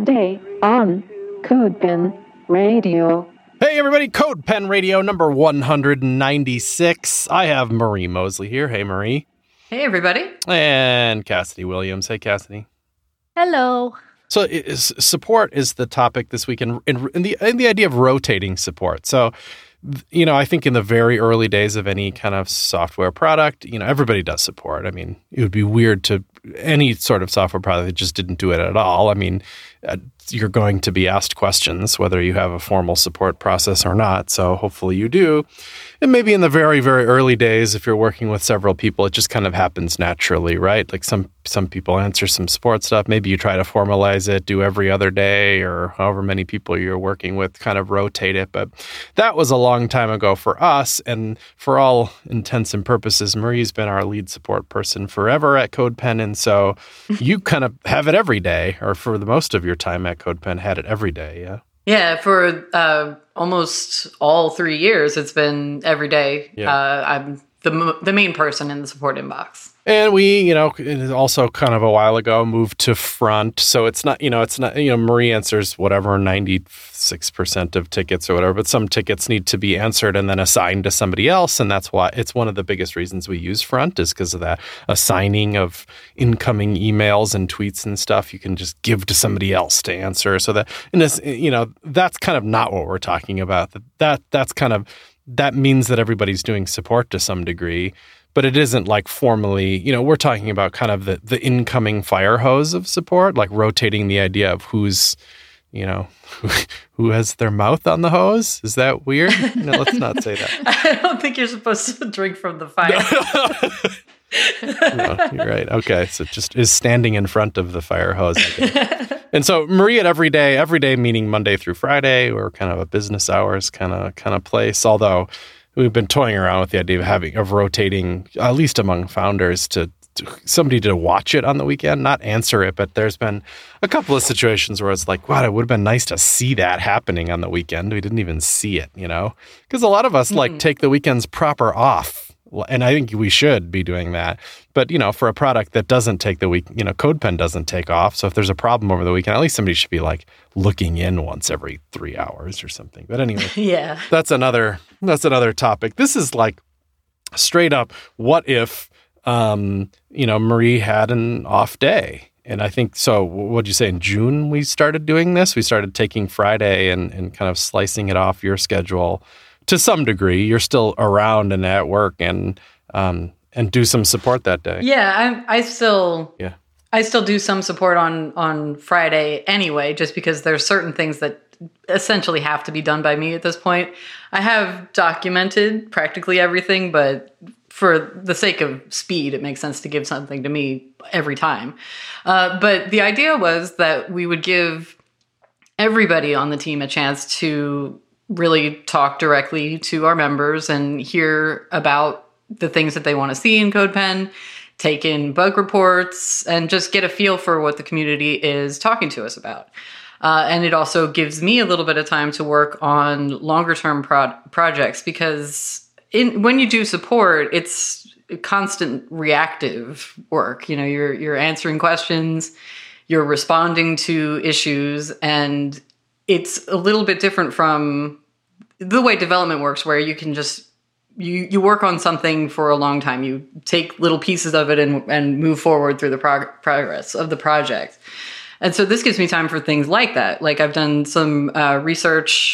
Friday on CodePen Radio. Hey everybody, CodePen Radio number 196. I have Marie Mosley here. Hey Marie. Hey everybody. And Cassidy Williams. Hey Cassidy. Hello. So support is the topic this week, and the idea of rotating support. So, you know, I think in the very early days of any kind of software product, you know, everybody does support. I mean, it would be weird to any sort of software product that just didn't do it at all. I mean, you're going to be asked questions whether you have a formal support process or not. So hopefully you do. And maybe in the very, very early days, if you're working with several people, it just kind of happens naturally, right? Like some people answer some support stuff. Maybe you try to formalize it, do every other day, or however many people you're working with, kind of rotate it. But that was a long time ago for us. And for all intents and purposes, Marie's been our lead support person forever at CodePen. And so you kind of have it every day, or for the most of your time at CodePen, had it every day, yeah? Yeah, for almost all 3 years, it's been every day. Yeah. I'm the main person in the support inbox. And we, you know, also kind of a while ago moved to front. So it's not, Marie answers whatever, 96% of tickets or whatever, but some tickets need to be answered and then assigned to somebody else. And that's why it's one of the biggest reasons we use front, is because of that assigning of incoming emails and tweets and stuff you can just give to somebody else to answer. So that, and this, you know, that's kind of not what we're talking about. That means that everybody's doing support to some degree. But it isn't like formally, you know, we're talking about kind of the incoming fire hose of support, like rotating the idea of who's, you know, who has their mouth on the hose. Is that weird? No, let's not say that. I don't think you're supposed to drink from the fire. No, you're right. Okay, so it just is standing in front of the fire hose, I guess. And so Marie at every day meaning Monday through Friday, or kind of a business hours kind of place, although we've been toying around with the idea of rotating, at least among founders, to somebody to watch it on the weekend, not answer it. But there's been a couple of situations where it's like, wow, it would have been nice to see that happening on the weekend. We didn't even see it, you know, because a lot of us like take the weekends proper off. And I think we should be doing that. But, you know, for a product that doesn't take the week, you know, CodePen doesn't take off. So if there's a problem over the weekend, at least somebody should be like looking in once every 3 hours or something. But anyway, yeah, that's another topic. This is like straight up, what if, you know, Marie had an off day? And I think, so what'd you say, in June we started doing this? We started taking Friday and kind of slicing it off your schedule. To some degree, you're still around and at work and do some support that day. Yeah, I still do some support on Friday anyway, just because there's certain things that essentially have to be done by me at this point. I have documented practically everything, but for the sake of speed, it makes sense to give something to me every time. But the idea was that we would give everybody on the team a chance to really talk directly to our members and hear about the things that they want to see in CodePen, take in bug reports, and just get a feel for what the community is talking to us about. And it also gives me a little bit of time to work on longer-term projects, because when you do support, it's constant reactive work. You know, you're answering questions, you're responding to issues, and it's a little bit different from the way development works, where you can just, you work on something for a long time. You take little pieces of it and move forward through the progress of the project. And so this gives me time for things like that. Like I've done some research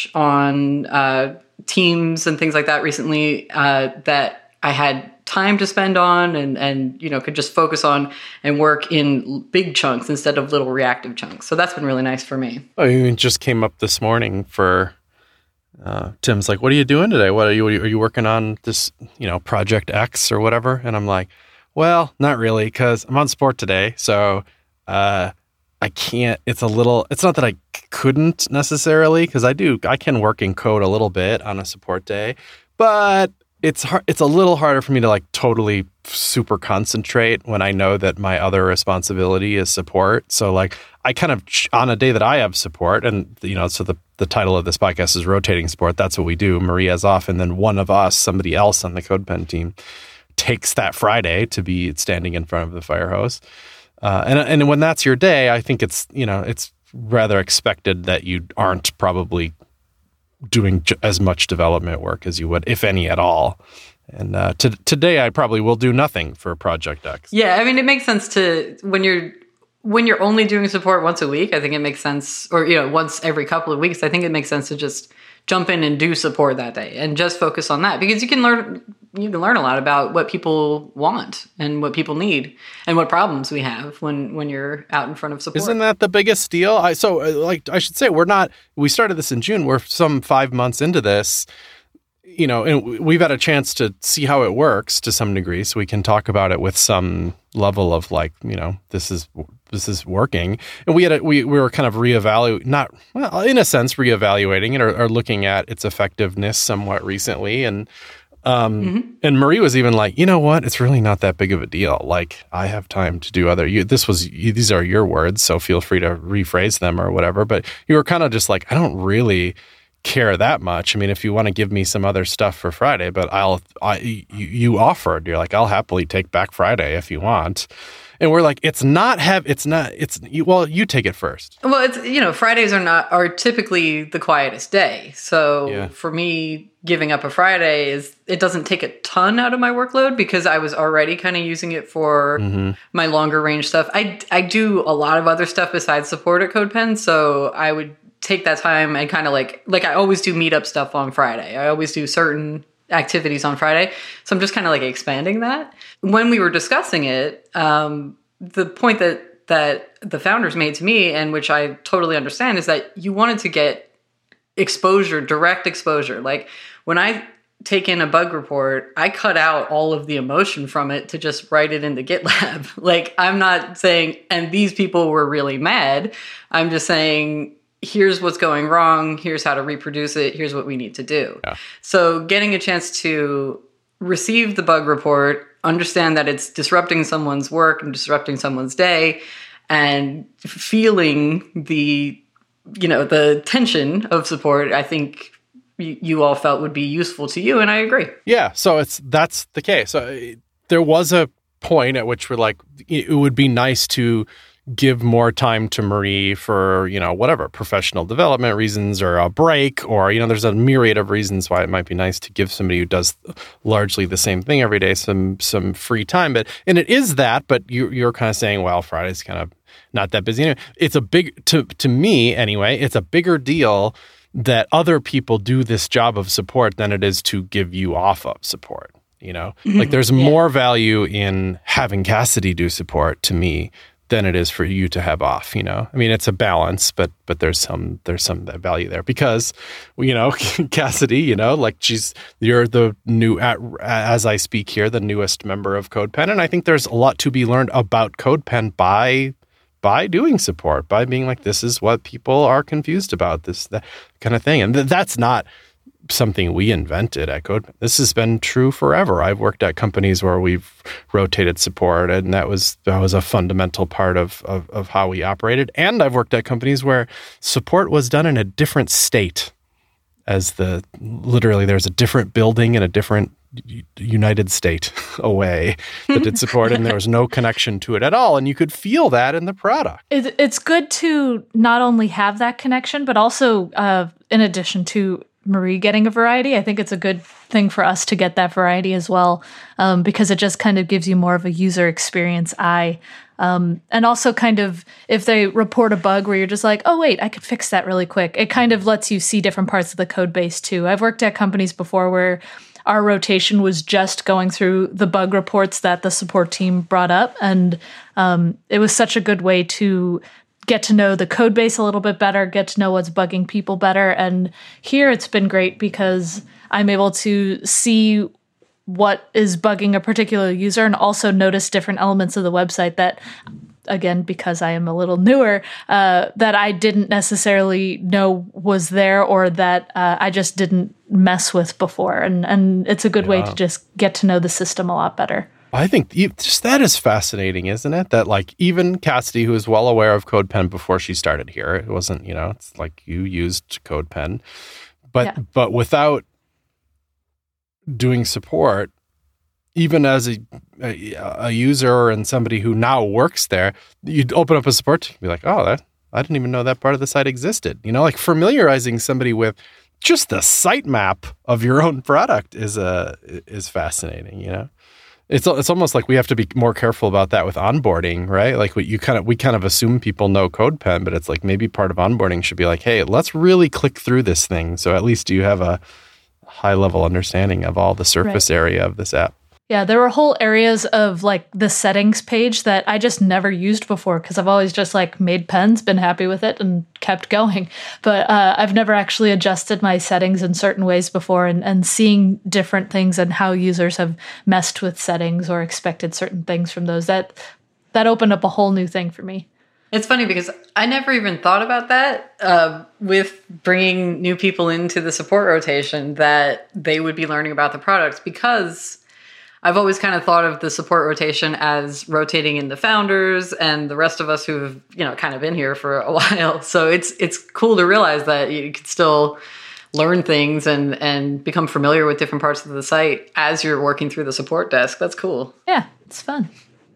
on teams and things like that recently that I had time to spend on and you know, could just focus on and work in big chunks instead of little reactive chunks. So that's been really nice for me. Oh, you just came up this morning for Tim's like, what are you doing today? Are you working on this, you know, project X or whatever? And I'm like, well, not really, because I'm on support today. So I can't, it's not that I couldn't necessarily, because I can work in code a little bit on a support day, but it's a little harder for me to like totally super concentrate when I know that my other responsibility is support. So like I kind of, on a day that I have support, and you know, so the title of this podcast is Rotating Support. That's what we do. Maria's off, and then one of us, somebody else on the CodePen team, takes that Friday to be standing in front of the fire hose. And when that's your day, I think it's, you know, it's rather expected that you aren't probably doing as much development work as you would, if any at all. And today I probably will do nothing for Project X. Yeah, I mean, it makes sense to when you're only doing support once a week. I think it makes sense, or once every couple of weeks. I think it makes sense to just jump in and do support that day and just focus on that, because you can learn a lot about what people want and what people need and what problems we have when you're out in front of support. Isn't that the biggest deal? I should say, we started this in June. We're some 5 months into this, and we've had a chance to see how it works to some degree, so we can talk about it with some level of this is working. And we were kind of reevaluating it or looking at its effectiveness somewhat recently. And and Marie was even like, you know what? It's really not that big of a deal. Like, I have time to do these are your words, so feel free to rephrase them or whatever. But you were kind of just like, I don't really care that much. I mean, if you want to give me some other stuff for Friday, but you offered, you're like, I'll happily take back Friday if you want. And we're like, you take it first. Well, it's, Fridays are typically the quietest day. So for me, giving up a Friday it doesn't take a ton out of my workload, because I was already kind of using it for my longer range stuff. I do a lot of other stuff besides support at CodePen. So I would take that time and kind of like I always do meetup stuff on Friday. I always do certain activities on Friday. So I'm just kind of like expanding that. When we were discussing it, the point that the founders made to me, and which I totally understand, is that you wanted to get exposure, direct exposure. Like, when I take in a bug report, I cut out all of the emotion from it to just write it into GitLab. Like, I'm not saying, and these people were really mad. I'm just saying, here's what's going wrong, here's how to reproduce it, here's what we need to do. Yeah. So getting a chance to receive the bug report, understand that it's disrupting someone's work and disrupting someone's day, and feeling the tension of support, I think you all felt would be useful to you, and I agree. Yeah, so that's the case. So there was a point at which we're like, it would be nice to give more time to Marie for, whatever, professional development reasons or a break, or, there's a myriad of reasons why it might be nice to give somebody who does largely the same thing every day some free time. And it is that, but you're kind of saying, well, Friday's kind of not that busy. It's a big, to me anyway, it's a bigger deal that other people do this job of support than it is to give you off of support. Like, there's more value in having Cassidy do support to me than it is for you to have off. I mean, it's a balance, but there's some value there, because Cassidy, you're the new, as I speak here, the newest member of CodePen, and I think there's a lot to be learned about CodePen by doing support, by being like, this is what people are confused about, that kind of thing. And that's not something we invented at CodePen. This has been true forever. I've worked at companies where we've rotated support, and that was a fundamental part of how we operated. And I've worked at companies where support was done in a different state, literally there's a different building in a different United State away that did support, and there was no connection to it at all, and you could feel that in the product. It's good to not only have that connection, but also in addition to Marie getting a variety, I think it's a good thing for us to get that variety as well, because it just kind of gives you more of a user experience eye. And also kind of, if they report a bug where you're just like, oh, wait, I could fix that really quick, it kind of lets you see different parts of the code base too. I've worked at companies before where our rotation was just going through the bug reports that the support team brought up. And it was such a good way to get to know the code base a little bit better, get to know what's bugging people better. And here it's been great because I'm able to see what is bugging a particular user and also notice different elements of the website that, again, because I am a little newer, that I didn't necessarily know was there, or that I just didn't mess with before. And it's a good way to just get to know the system a lot better. I think just that is fascinating, isn't it? That like even Cassidy, who is well aware of CodePen before she started here, it wasn't, it's like you used CodePen, but without doing support, even as a user and somebody who now works there, you'd open up a support team and be like, oh, I didn't even know that part of the site existed. Like familiarizing somebody with just the sitemap of your own product is fascinating. It's almost like we have to be more careful about that with onboarding, right? Like we kind of assume people know CodePen, but it's like maybe part of onboarding should be like, hey, let's really click through this thing. So at least you have a high level understanding of all the surface area of this app. Yeah, there were whole areas of like the settings page that I just never used before because I've always just like made pens, been happy with it, and kept going. But I've never actually adjusted my settings in certain ways before, and seeing different things and how users have messed with settings or expected certain things from those, that opened up a whole new thing for me. It's funny because I never even thought about that with bringing new people into the support rotation, that they would be learning about the products, because I've always kind of thought of the support rotation as rotating in the founders and the rest of us who've, kind of been here for a while. So it's cool to realize that you can still learn things and become familiar with different parts of the site as you're working through the support desk. That's cool. Yeah, it's fun.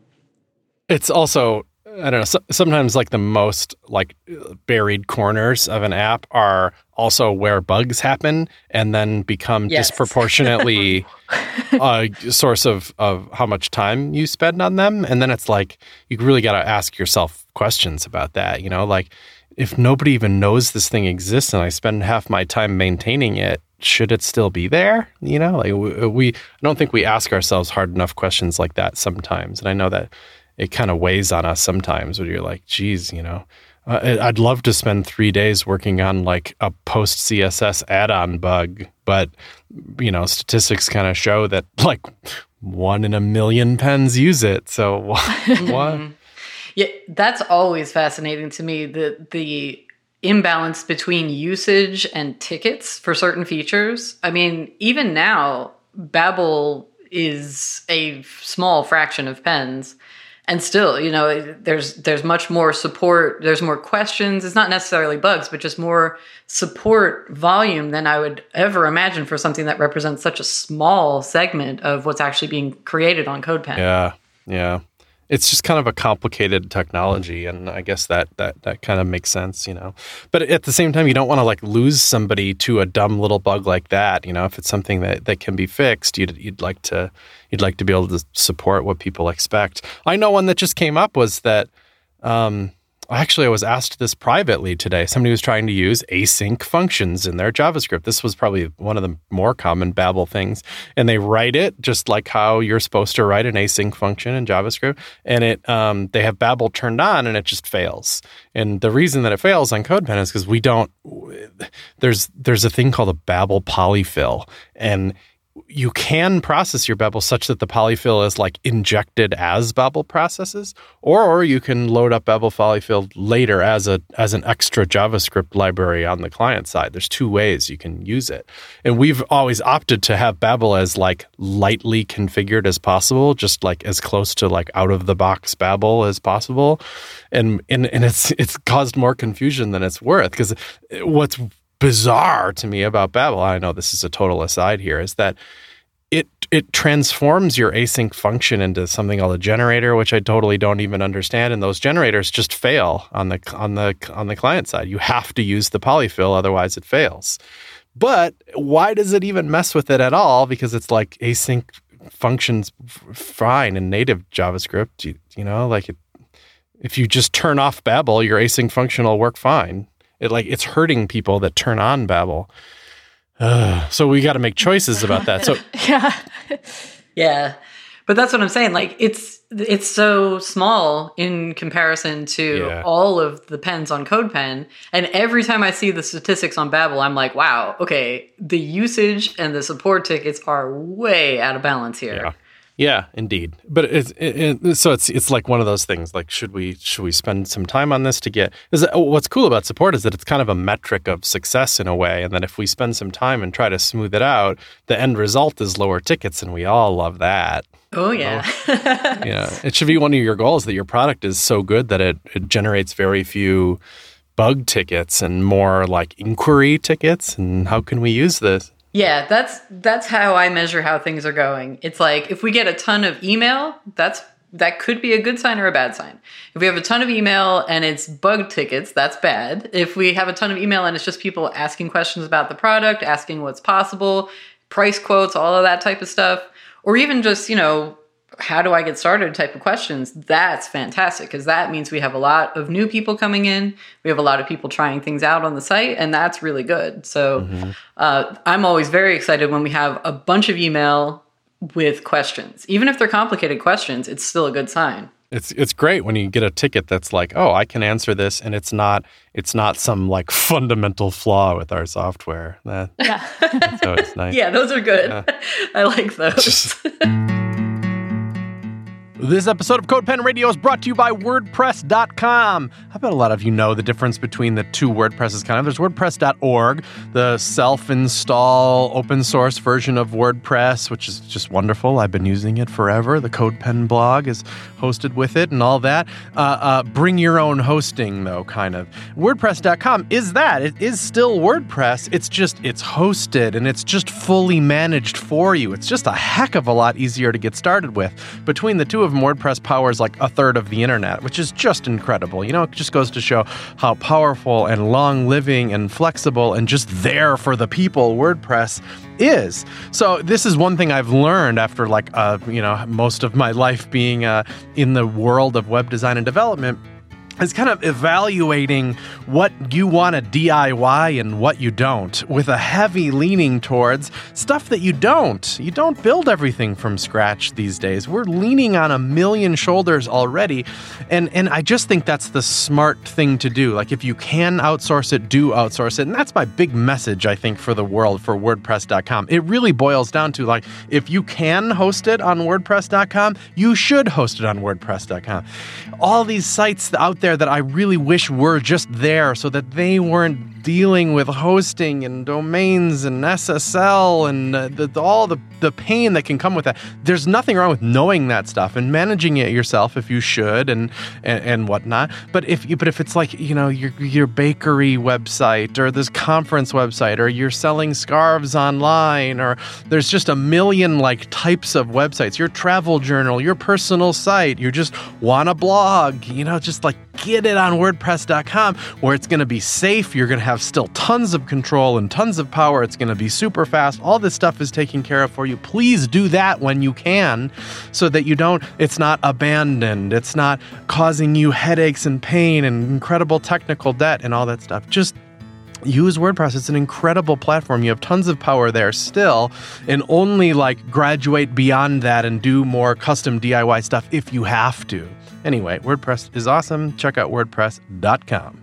It's also, I don't know, sometimes like the most like buried corners of an app are also where bugs happen and then become disproportionately a source of how much time you spend on them. And then it's like, you really got to ask yourself questions about that. Like if nobody even knows this thing exists and I spend half my time maintaining it, should it still be there? Like I don't think we ask ourselves hard enough questions like that sometimes. And I know that it kind of weighs on us sometimes when you're like, geez, I'd love to spend 3 days working on like a post CSS add-on bug, but statistics kind of show that like 1 in a million pens use it. So what? Yeah, that's always fascinating to me. The imbalance between usage and tickets for certain features. I mean, even now, Babel is a small fraction of pens. And still, there's much more support. There's more questions. It's not necessarily bugs, but just more support volume than I would ever imagine for something that represents such a small segment of what's actually being created on CodePen. Yeah. It's just kind of a complicated technology, and I guess that kind of makes sense, But at the same time, you don't want to like lose somebody to a dumb little bug like that. If it's something that can be fixed, you'd like to be able to support what people expect. I know one that just came up was that actually I was asked this privately today. Somebody was trying to use async functions in their JavaScript. This was probably one of the more common Babel things. And they write it just like how you're supposed to write an async function in JavaScript. And they have Babel turned on and it just fails. And the reason that it fails on CodePen is because there's a thing called a Babel polyfill. And you can process your Babel such that the polyfill is like injected as Babel processes, or you can load up Babel polyfill later as an extra JavaScript library on the client side. There's 2 ways you can use it. And we've always opted to have Babel as like lightly configured as possible, just like as close to like out of the box Babel as possible. And it's caused more confusion than it's worth, because what's bizarre to me about Babel, I know this is a total aside here, is that it transforms your async function into something called a generator, which I totally don't even understand, and those generators just fail on the client side. You have to use the polyfill, otherwise it fails. But why does it even mess with it at all? Because it's like async functions fine in native JavaScript. If you just turn off Babel, your async function will work fine. It's hurting people that turn on Babel. So we got to make choices about that. So yeah, but that's what I'm saying. Like it's so small in comparison to all of the pens on CodePen. And every time I see the statistics on Babel, I'm like, wow, okay, the usage and the support tickets are way out of balance here. Yeah, indeed. But it's like one of those things. Like, should we spend some time on this to get? What's cool about support is that it's kind of a metric of success in a way, and that if we spend some time and try to smooth it out, the end result is lower tickets, and we all love that. Oh yeah. It should be one of your goals that your product is so good that it generates very few bug tickets and more like inquiry tickets. And how can we use this? Yeah, that's how I measure how things are going. It's like if we get a ton of email, that's that could be a good sign or a bad sign. If we have a ton of email and it's bug tickets, that's bad. If we have a ton of email and it's just people asking questions about the product, asking what's possible, price quotes, all of that type of stuff, or even just, how do I get started type of questions, that's fantastic, because that means we have a lot of new people coming in. We have a lot of people trying things out on the site, and that's really good. So I'm always very excited when we have a bunch of email with questions. Even if they're complicated questions, it's still a good sign. It's great when you get a ticket that's like, oh, I can answer this, and it's not some like fundamental flaw with our software. That's always nice. Yeah, those are good. Yeah. I like those. This episode of CodePen Radio is brought to you by WordPress.com. I bet a lot of you know the difference between the two WordPresses. There's WordPress.org, the self-install open source version of WordPress, which is just wonderful. I've been using it forever. The CodePen blog is hosted with it and all that. Bring your own hosting, though, kind of. WordPress.com is that. It is still WordPress. It's hosted and it's just fully managed for you. It's just a heck of a lot easier to get started with. Between the two of them, WordPress powers like a third of the internet, which is just incredible. It just goes to show how powerful and long-living and flexible and just there for the people WordPress is. So this is one thing I've learned after most of my life being in the world of web design and development, is kind of evaluating what you want to DIY and what you don't, with a heavy leaning towards stuff that you don't. You don't build everything from scratch these days. We're leaning on a million shoulders already, and I just think that's the smart thing to do. Like, if you can outsource it, do outsource it, and that's my big message, I think, for the world, for WordPress.com. It really boils down to, like, if you can host it on WordPress.com, you should host it on WordPress.com. All these sites out there that I really wish were just there so that they weren't dealing with hosting and domains and SSL and all the pain that can come with that. There's nothing wrong with knowing that stuff and managing it yourself if you should and whatnot. But if it's like, your bakery website or this conference website, or you're selling scarves online, or there's just a million like types of websites, your travel journal, your personal site, you just want a blog, just like get it on WordPress.com, where it's going to be safe. You're going to have still tons of control and tons of power. It's going to be super fast. All this stuff is taken care of for you. Please do that when you can, so that it's not abandoned. It's not causing you headaches and pain and incredible technical debt and all that stuff. Just use WordPress. It's an incredible platform. You have tons of power there still, and only graduate beyond that and do more custom DIY stuff if you have to. Anyway, WordPress is awesome. Check out WordPress.com.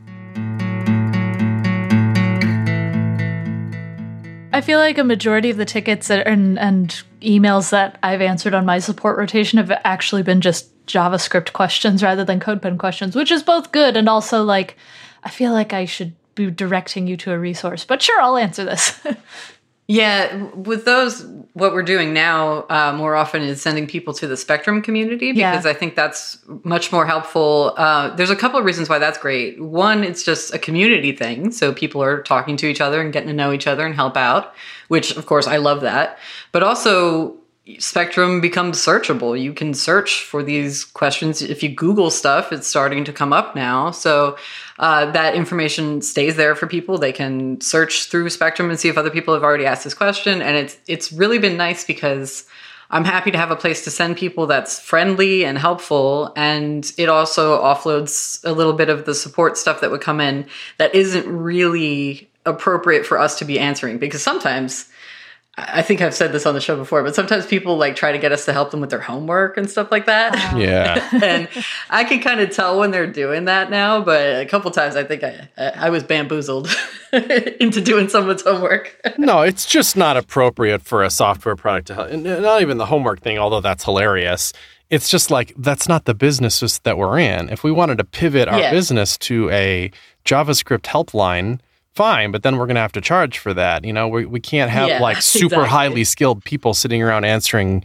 I feel like a majority of the tickets and emails that I've answered on my support rotation have actually been just JavaScript questions rather than CodePen questions, which is both good and also I feel like I should be directing you to a resource. But sure, I'll answer this. Yeah, with those, what we're doing now more often is sending people to the Spectrum community, because I think that's much more helpful. There's a couple of reasons why that's great. One, it's just a community thing. So people are talking to each other and getting to know each other and help out, which, of course, I love that. But also, Spectrum becomes searchable. You can search for these questions. If you Google stuff, it's starting to come up now. So that information stays there for people. They can search through Spectrum and see if other people have already asked this question. And it's really been nice, because I'm happy to have a place to send people that's friendly and helpful. And it also offloads a little bit of the support stuff that would come in that isn't really appropriate for us to be answering. Because sometimes, I think I've said this on the show before, but sometimes people try to get us to help them with their homework and stuff like that. Yeah. And I can kind of tell when they're doing that now, but a couple times I think I was bamboozled into doing someone's homework. No, it's just not appropriate for a software product to help. And not even the homework thing, although that's hilarious. It's just that's not the business that we're in. If we wanted to pivot our business to a JavaScript helpline, fine, but then we're going to have to charge for that. We can't have super highly skilled people sitting around answering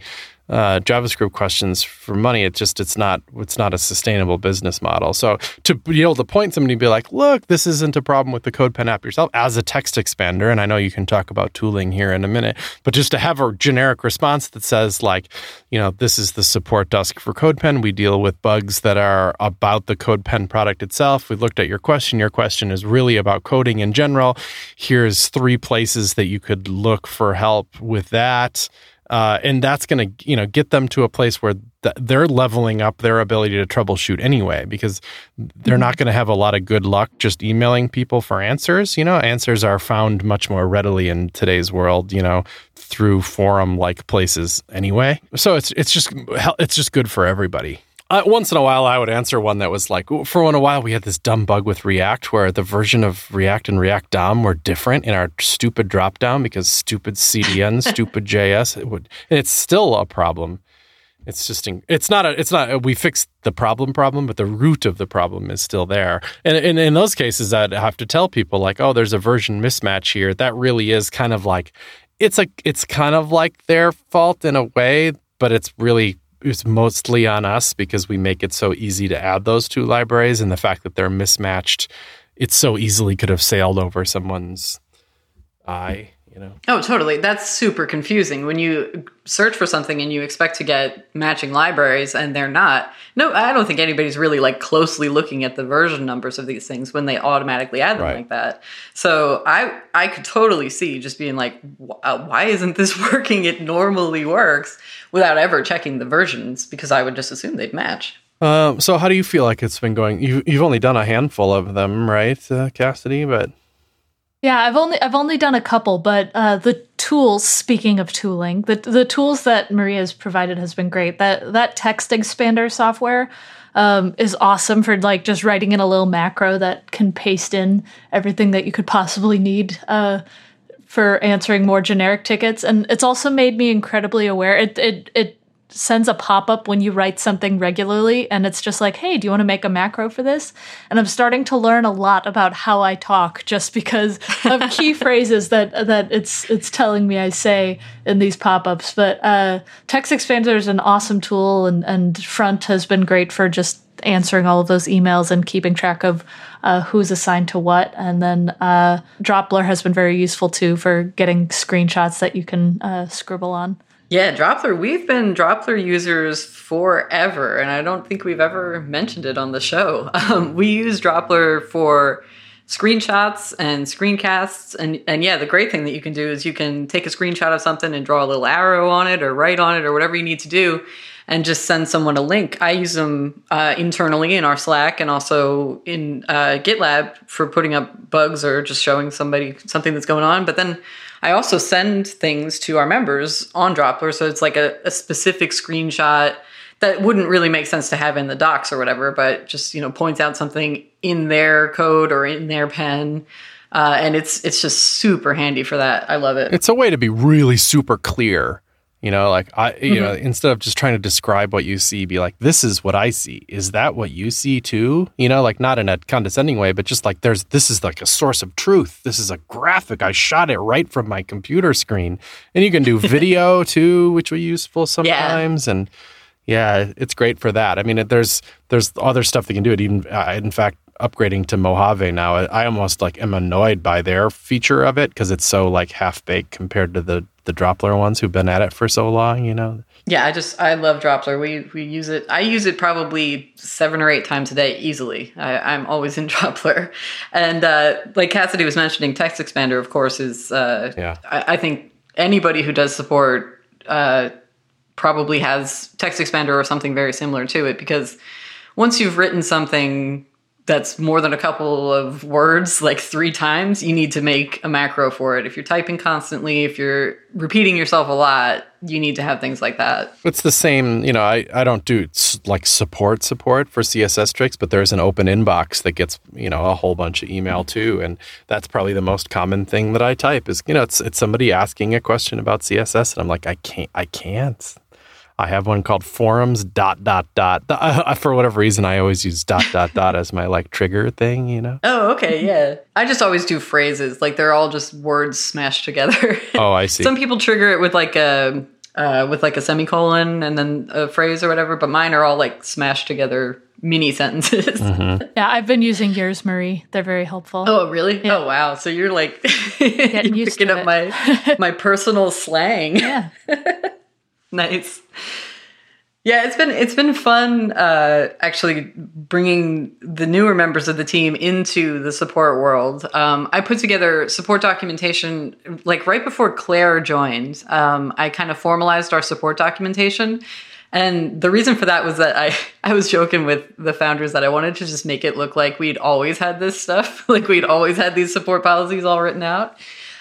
JavaScript questions for money. It's not a sustainable business model. So to be able to point somebody and be like, look, this isn't a problem with the CodePen app yourself as a text expander. And I know you can talk about tooling here in a minute, but just to have a generic response that says like, this is the support desk for CodePen. We deal with bugs that are about the CodePen product itself. We looked at your question. Your question is really about coding in general. Here's 3 places that you could look for help with that. And that's going to, get them to a place where they're leveling up their ability to troubleshoot anyway, because they're not going to have a lot of good luck just emailing people for answers. Answers are found much more readily in today's world, through forum-like places anyway. So it's just good for everybody. Once in a while, I would answer one that was like, for a while, we had this dumb bug with React where the version of React and React DOM were different in our stupid dropdown because stupid CDN, stupid JS. And it's still a problem. It's just, we fixed the problem, but the root of the problem is still there. And in those cases, I'd have to tell people like, oh, there's a version mismatch here. That really is kind of like, it's kind of like their fault in a way, but it's mostly on us because we make it so easy to add those 2 libraries, and the fact that they're mismatched, it so easily could have sailed over someone's eye, Oh, totally. That's super confusing when you search for something and you expect to get matching libraries and they're not. No, I don't think anybody's really like closely looking at the version numbers of these things when they automatically add them like that. So I could totally see just being like, why isn't this working? It normally works, without ever checking the versions, because I would just assume they'd match. So how do you feel like it's been going? You've only done a handful of them, right, Cassidy? But yeah, I've only done a couple, but the tools. Speaking of tooling, the tools that Maria's provided has been great. That text expander software is awesome for like just writing in a little macro that can paste in everything that you could possibly need for answering more generic tickets. And it's also made me incredibly aware. It sends a pop-up when you write something regularly, and it's just like, hey, do you want to make a macro for this? And I'm starting to learn a lot about how I talk just because of key phrases that it's telling me I say in these pop-ups. But Text Expander is an awesome tool, and Front has been great for just answering all of those emails and keeping track of who's assigned to what. And then Droplr has been very useful too for getting screenshots that you can scribble on. Yeah, Droplr. We've been Droplr users forever, and I don't think we've ever mentioned it on the show. We use Droplr for screenshots and screencasts, and yeah, the great thing that you can do is you can take a screenshot of something and draw a little arrow on it or write on it or whatever you need to do, and just send someone a link. I use them internally in our Slack and also in GitLab for putting up bugs or just showing somebody something that's going on. But then I also send things to our members on Droplr, so it's like a specific screenshot that wouldn't really make sense to have in the docs or whatever, but just points out something in their code or in their pen, and it's just super handy for that. I love it. It's a way to be really super clear. Instead of just trying to describe what you see, be like, this is what I see. Is that what you see too? Not in a condescending way, but just like this is like a source of truth. This is a graphic. I shot it right from my computer screen. And you can do video too, which will be useful sometimes. Yeah. And yeah, it's great for that. I mean, there's other stuff that can do it. Even in fact, upgrading to Mojave now, I almost am annoyed by their feature of it because it's so half baked compared to the Droplr ones who've been at it for so long, Yeah, I love Droplr. We use it. I use it probably 7 or 8 times a day easily. I'm always in Droplr. And like Cassidy was mentioning, Text Expander, of course, is I think anybody who does support probably has Text Expander or something very similar to it, because once you've written something that's more than a couple of words, 3 times, you need to make a macro for it. If you're typing constantly, if you're repeating yourself a lot, you need to have things like that. It's the same, I don't do support for CSS tricks, but there's an open inbox that gets, a whole bunch of email too. And that's probably the most common thing that I type is, it's somebody asking a question about CSS. And I'm like, I can't. I have one called forums ... For whatever reason, I always use ... as my trigger thing, Oh, okay, yeah. I just always do phrases. They're all just words smashed together. Oh, I see. Some people trigger it with with like a semicolon and then a phrase or whatever, but mine are all like smashed together mini sentences. Yeah, I've been using yours, Marie. They're very helpful. Oh, really? Yeah. Oh, wow. So you're like you're picking up my personal slang. Yeah. Nice. Yeah, it's been fun actually bringing the newer members of the team into the support world. I put together support documentation like right before Claire joined. I kind of formalized our support documentation. And the reason for that was that I was joking with the founders that I wanted to just make it look like we'd always had this stuff, like we'd always had these support policies all written out.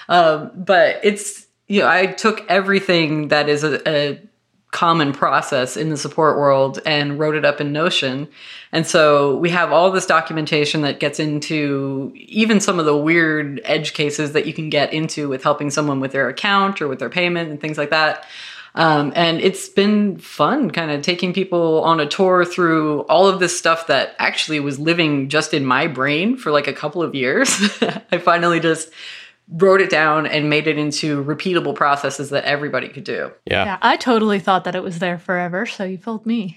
But it's, I took everything that is a common process in the support world and wrote it up in Notion. And so we have all this documentation that gets into even some of the weird edge cases that you can get into with helping someone with their account or with their payment and things like that. And it's been fun kind of taking people on a tour through all of this stuff that actually was living just in my brain for like a couple of years. I finally just wrote it down and made it into repeatable processes that everybody could do. Yeah, I totally thought that it was there forever, so you fooled me.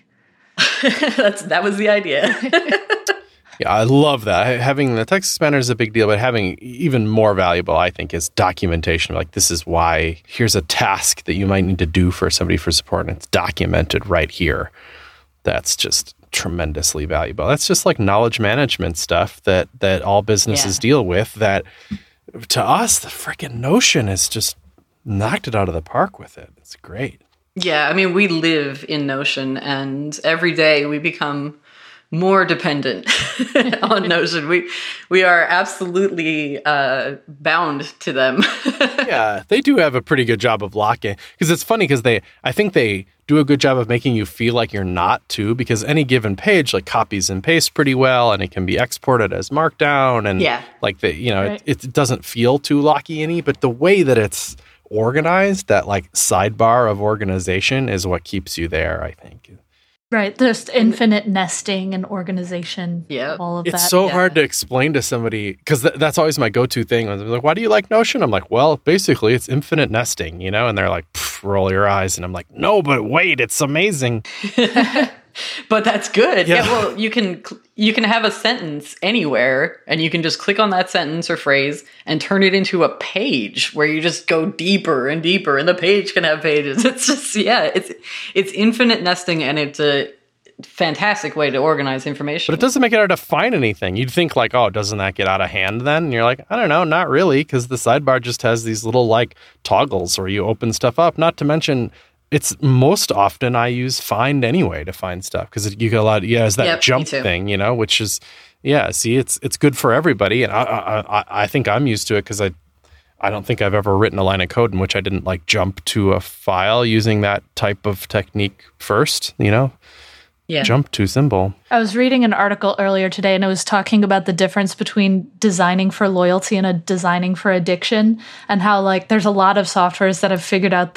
That was the idea. Yeah, I love that. Having the text expander is a big deal, but having even more valuable, I think, is documentation. Like, this is why, here's a task that you might need to do for somebody for support, and it's documented right here. That's just tremendously valuable. That's just like knowledge management stuff that all businesses deal with, that to us, the freaking Notion has just knocked it out of the park with it. It's great. Yeah, I mean, we live in Notion, and every day we become more dependent on Notion. We are absolutely bound to them. Yeah, they do have a pretty good job of locking. Because it's funny because I think they do a good job of making you feel like you're not too. Because any given page like copies and pastes pretty well, and it can be exported as Markdown, and like right. it doesn't feel too locky-y. But the way that it's organized, that like sidebar of organization, is what keeps you there, I think. Right, there's infinite nesting and organization, all of that. It's so hard to explain to somebody, because that's always my go-to thing. I'm like, why do you like Notion? I'm like, well, basically, it's infinite nesting, And they're like, roll your eyes. And I'm like, no, but wait, it's amazing. But that's good. Yeah, well, you can have a sentence anywhere, and you can just click on that sentence or phrase and turn it into a page where you just go deeper and deeper, and the page can have pages. It's just, it's infinite nesting, and it's a fantastic way to organize information. But it doesn't make it hard to find anything. You'd think like, oh, doesn't that get out of hand then? And you're like, I don't know, not really, because the sidebar just has these little like toggles where you open stuff up. Not to mention, it's most often I use Find anyway to find stuff, because you get a lot. Yeah, it's that jump thing, which is it's good for everybody, and I think I'm used to it because I don't think I've ever written a line of code in which I didn't like jump to a file using that type of technique first. Jump to symbol. I was reading an article earlier today, and it was talking about the difference between designing for loyalty and designing for addiction, and how like there's a lot of softwares that have figured out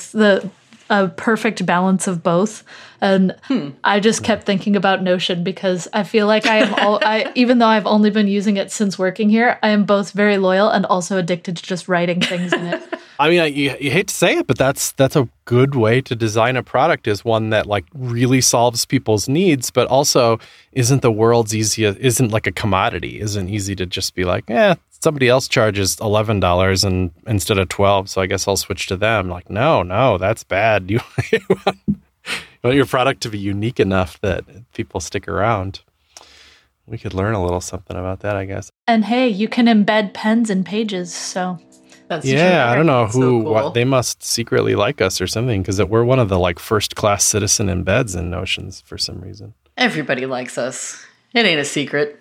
a perfect balance of both. And I just kept thinking about Notion because I feel like I am even though I've only been using it since working here, I am both very loyal and also addicted to just writing things in it. I mean, you hate to say it, but that's a good way to design a product, is one that like really solves people's needs, but also isn't like a commodity, isn't easy to just be like, somebody else charges $11 and instead of $12, so I guess I'll switch to them. Like, no, that's bad. You want your product to be unique enough that people stick around. We could learn a little something about that, I guess. And hey, you can embed pens in pages, so that's true. I don't know what they must secretly like us or something, because we're one of the like first class citizen embeds in Notions for some reason. Everybody likes us. It ain't a secret.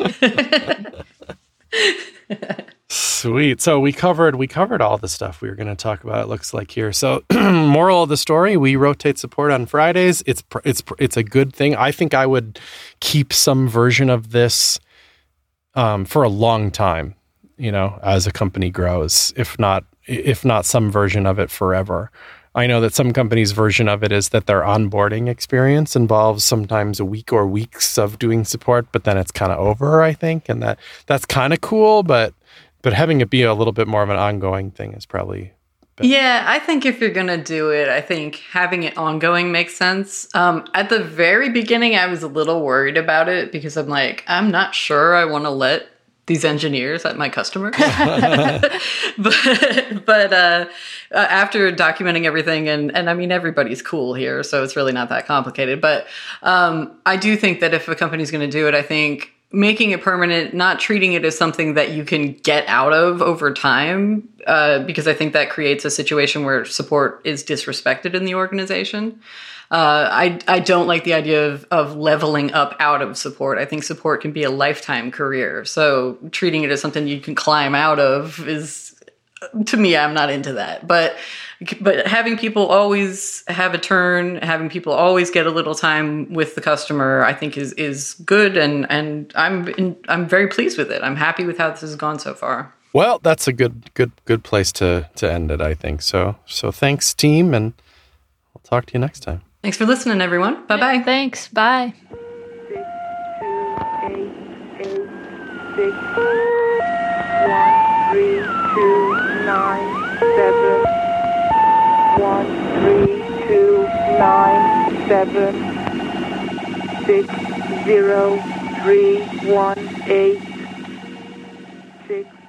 Sweet. So we covered all the stuff we were going to talk about, it looks like here. So moral of the story, we rotate support on Fridays. It's a good thing. I think I would keep some version of this for a long time, as a company grows, if not some version of it forever. I know that some companies' version of it is that their onboarding experience involves sometimes a week or weeks of doing support, but then it's kind of over, I think. And that's kind of cool, but having it be a little bit more of an ongoing thing is probably But. Yeah, I think if you're going to do it, I think having it ongoing makes sense. At the very beginning, I was a little worried about it because I'm like, I'm not sure I want to let these engineers at my customer. but after documenting everything, and I mean, everybody's cool here, so it's really not that complicated. But I do think that if a company's going to do it, I think making it permanent, not treating it as something that you can get out of over time, because I think that creates a situation where support is disrespected in the organization. I don't like the idea of leveling up out of support. I think support can be a lifetime career. So treating it as something you can climb out of is, to me, I'm not into that. But having people always have a turn, having people always get a little time with the customer, I think is good, and I'm very pleased with it. I'm happy with how this has gone so far. Well, that's a good place to end it, I think. So thanks, team, and we'll talk to you next time. Thanks for listening, everyone. Bye-bye. Thanks. Bye. 60287 13297 60318 6